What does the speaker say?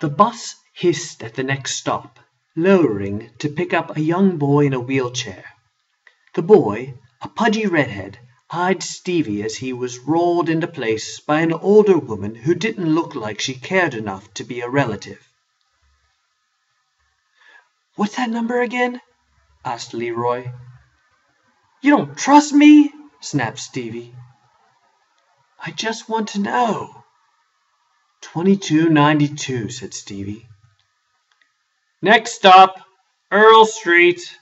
The bus hissed at the next stop, lowering to pick up a young boy in a wheelchair. The boy, a pudgy redhead, eyed Stevie as he was rolled into place by an older woman who didn't look like she cared enough to be a relative. "What's that number again?" asked Leroy. "You don't trust me?" snapped Stevie. "I just want to know." 2292, said Stevie. "Next stop, Earl Street."